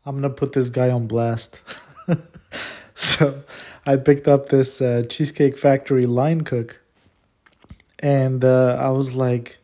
I'm gonna put this guy on blast. So I picked up this Cheesecake Factory line cook, and I was like,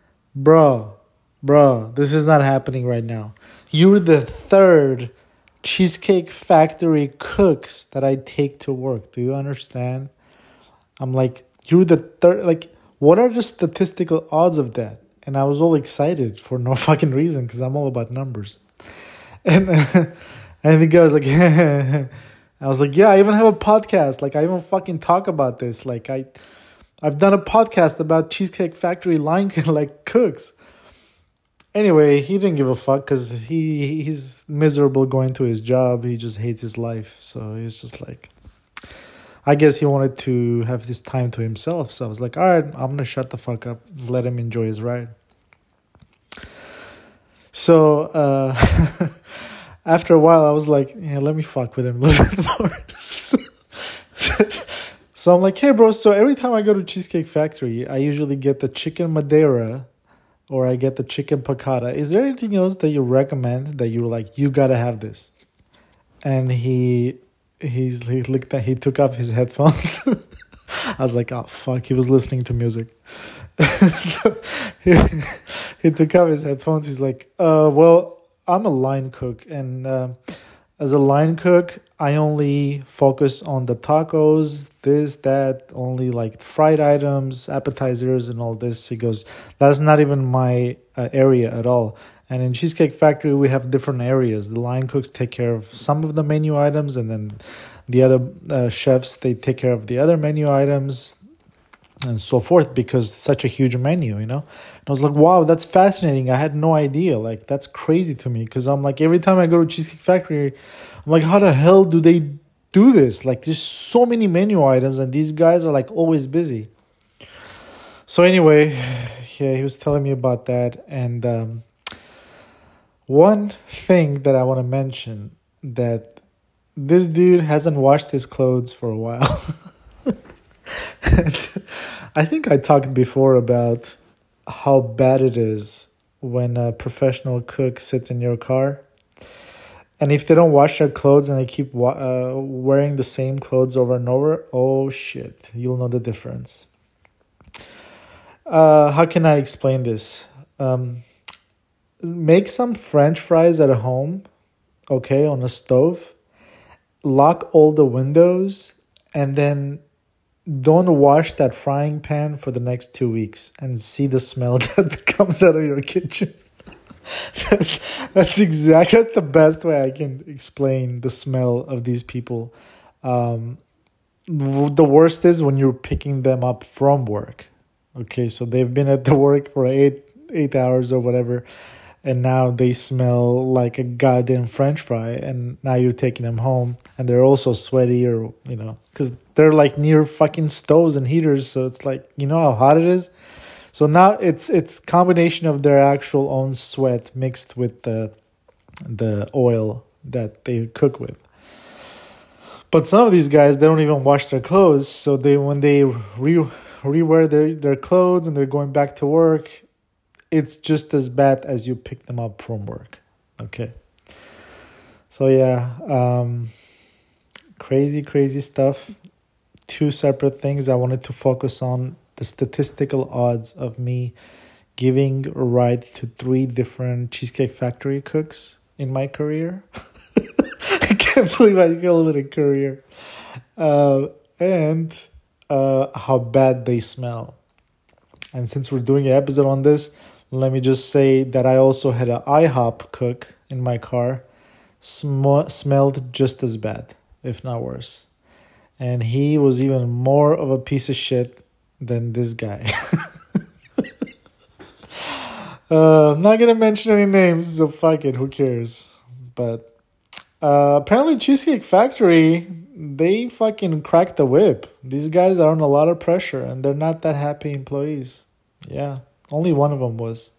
bro, this is not happening right now. You're the third Cheesecake Factory cooks that I take to work. Do you understand? I'm like, you're the third. Like, what are the statistical odds of that? And I was all excited for no fucking reason because I'm all about numbers. And and the guy was like, I was like, yeah, I even have a podcast. Like, I even fucking talk about this. Like, I've done a podcast about Cheesecake Factory line like cooks. Anyway, he didn't give a fuck because he's miserable going to his job. He just hates his life. So he's just like, I guess he wanted to have this time to himself. So I was like, all right, I'm going to shut the fuck up. Let him enjoy his ride. So after a while, I was like, yeah, let me fuck with him a little bit more. So I'm like, hey, bro, so every time I go to Cheesecake Factory, I usually get the chicken Madeira or I get the chicken piccata. Is there anything else that you recommend that you're like, you got to have this? And he looked at, he took off his headphones. I was like, oh, fuck, he was listening to music. So he took off his headphones. He's like, well, I'm a line cook, and as a line cook, I only focus on the tacos, this, that, only like fried items, appetizers, and all this. He goes, that's not even my area at all. And in Cheesecake Factory, we have different areas. The line cooks take care of some of the menu items, and then the other chefs, they take care of the other menu items, and so forth, because it's such a huge menu, you know? And I was like, wow, that's fascinating. I had no idea. Like, that's crazy to me, because I'm like, every time I go to Cheesecake Factory, I'm like, how the hell do they do this? Like, there's so many menu items, and these guys are like always busy. So anyway, yeah, he was telling me about that. And one thing that I want to mention, that this dude hasn't washed his clothes for a while. I think I talked before about how bad it is when a professional cook sits in your car. And if they don't wash their clothes and they keep wearing the same clothes over and over, oh shit, you'll know the difference. How can I explain this? Make some French fries at home, okay, on a stove. Lock all the windows, and then don't wash that frying pan for the next 2 weeks and see the smell that comes out of your kitchen. That's the best way I can explain the smell of these people. The worst is when you're picking them up from work. Okay, so they've been at the work for eight hours or whatever, and now they smell like a goddamn French fry, and now you're taking them home, and they're also sweaty, or, you know, because they're like near fucking stoves and heaters, so it's like, you know how hot it is? So now it's combination of their actual own sweat mixed with the oil that they cook with. But some of these guys, they don't even wash their clothes, so when they rewear their clothes and they're going back to work, it's just as bad as you pick them up from work. Okay. So yeah, crazy stuff. Two separate things. I wanted to focus on the statistical odds of me giving a ride to 3 different Cheesecake Factory cooks in my career. I can't believe I call it a career. And how bad they smell. And since we're doing an episode on this, let me just say that I also had an IHOP cook in my car. Smelled just as bad, if not worse. And he was even more of a piece of shit than this guy. I'm not going to mention any names, so fuck it, who cares? But apparently Cheesecake Factory, they fucking cracked the whip. These guys are under a lot of pressure, and they're not that happy employees. Yeah, only one of them was.